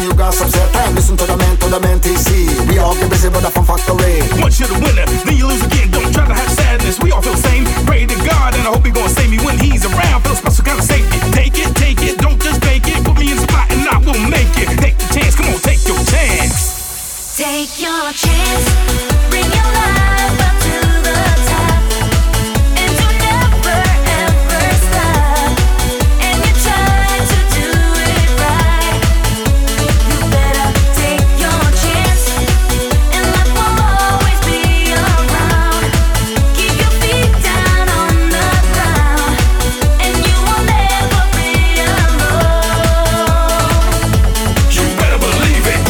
you got some set time. Listen to the man TC. We all get busy with the fun factory. Once you're the winner, then you lose again. Don't try to have sadness, we all feel the same. Pray to God and I hope he gonna save me when he's around. Feel special kind of safety. Take it, don't just fake it. Put me in the spot and I will make it. Take the chance, come on, take your chance. Take your chance, bring your life up to the top, and you never ever stop, and you try to do it right. You better take your chance, and life will always be around. Keep your feet down on the ground, and you will never be alone. You better believe it.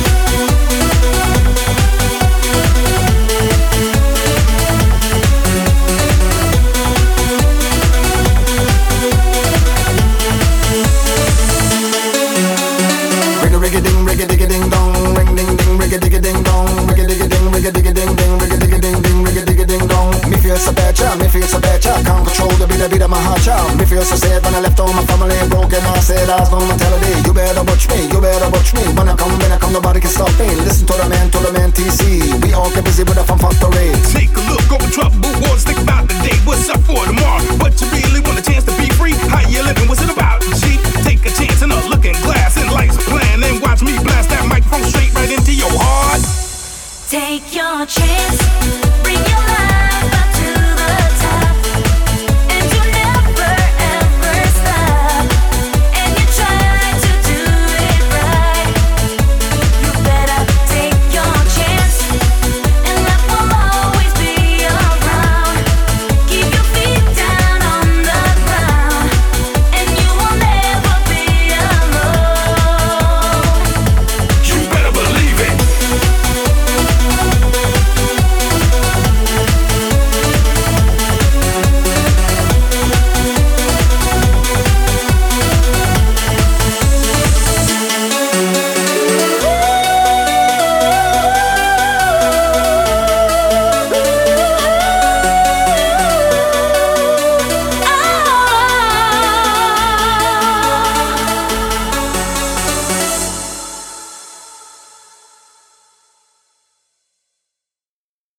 Rigga digga ding dong, ring ding ding, rigga digga ding dong, rigga digga ding, rigga digga ding ding, rigga digga ding ding, rigga digga ding dong. Me feel so bad, child, me feel so bad, child. Can't control the beat of my heart, child. Me feel so sad when I left all my family broken. I said I was no mentality. You better watch me, you better watch me. When I come, nobody can stop me. Listen to the man TC. We all get busy with the fun factory. Take a look over troubled waters. Think about the day, what's up for tomorrow? But you really want a chance to be free? How you living? What's it about, G? Take a chance in a looking glass and life's plan, and watch me blast that microphone straight right into your heart. Take your chance.